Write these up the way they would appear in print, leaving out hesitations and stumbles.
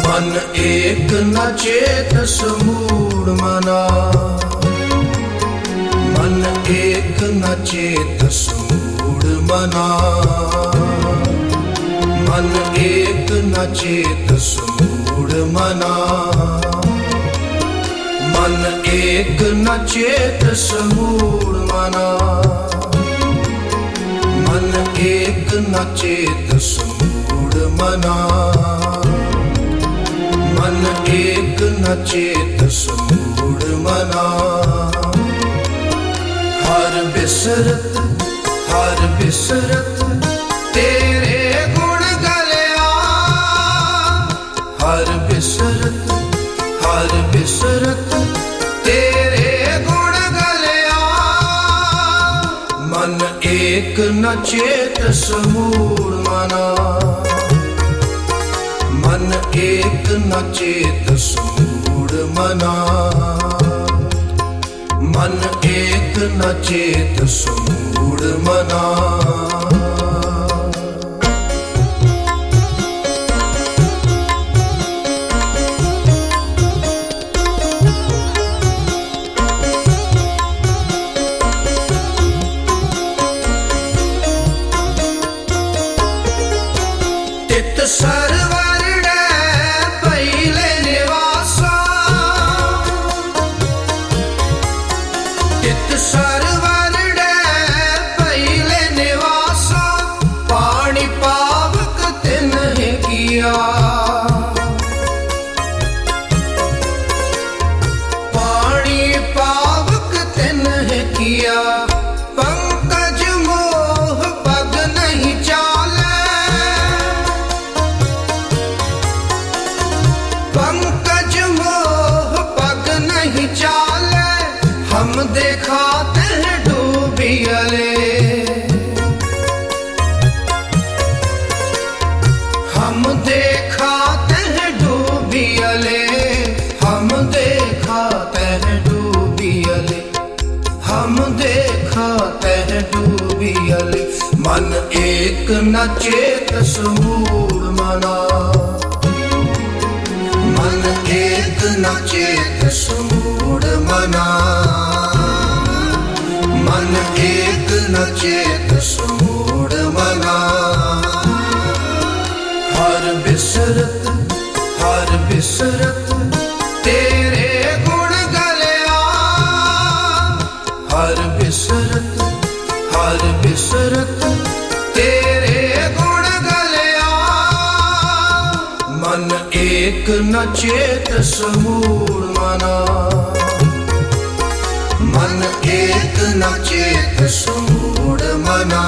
मन एक न चेतस मूढ़ मना, मन एक न चेतस मूढ़ मना, मन एक न चेतस मूढ़ मना, मन एक न चेतस मूढ़ मना, मन एक न चेतस मूढ़ मना, मन एक न चेतस मूढ़ मना। हर बिसरत तेरे गुण गलिया, हर बिसरत तेरे गुण गलिया, मन एक न चेतस मूढ़ मना, मन एक न चेतस मूढ़ मना, मन एक न चेतस मूढ़ मना। तित सरवर पहिले निवासा, तित सरवर पहिले निवासा, पानी पावक तिन्ह किया, पानी पावक तिन्ह किया, पंकज मोह पग नहीं चाले, पंकज मोह पग नहीं चाले, हम देखाते हैं डूबियले, हम देखाते हैं डूबियले, हम देखाते हैं डूबियले, हम देखाते हैं डूबियले। मन एक न चेतस मूढ़ मना, मन एक न चेतस मूढ़ मना, मन एक न चेतस मूढ़ मना। हर बिसरत तेरे गुण गलिया, हर बिसरत तेरे गुण गलिया, मन एक न चेतस मूढ़ मना, मन एक न चेतस मूढ़ मना,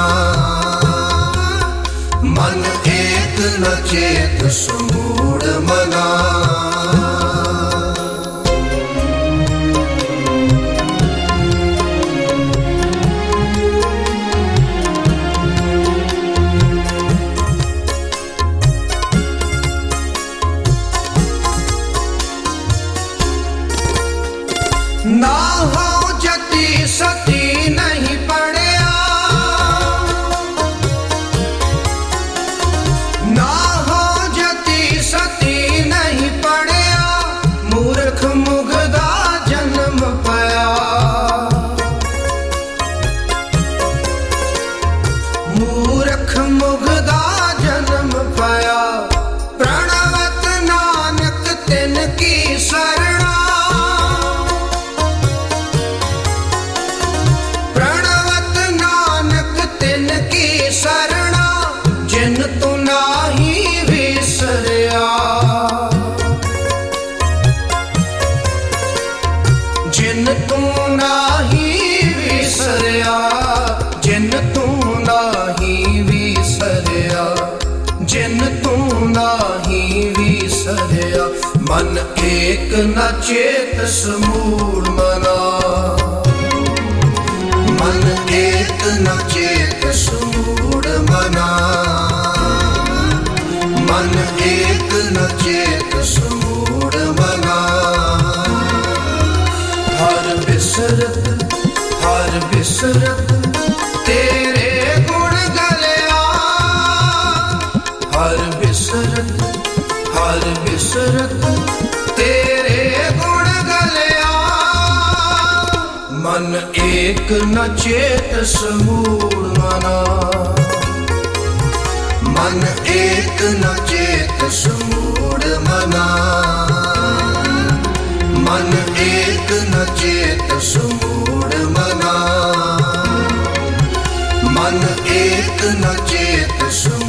मन एक न चेतस मूढ़ मना। ना हो जति सती नहीं पड़या, ना हो जति सती नहीं पड़या, मूर्ख मुगदा जन्म पाया, मूर्ख मुगदा जन्म पाया, प्रणवत नानक तिनकी शरणा, शरणा जिन तू नाही विसरया, जिन तू नाही विसरया, जिन तू नाही विसरया, जिन तू नाही विसरया। मन एक न चेतस मूढ़ मना, मन एक न चेतस मूढ़ मना, मन एक न चेतस मूढ़ मना। हर बिसरत तेरे गुण गलिया, हर हर बिसरत तेरे गुण गलिया। मन एक न चेत समूढ़ मना, मन एक न चेत समूढ़ मना, मन एक न चेत समूढ़ मना, मन एक न चेत समूढ़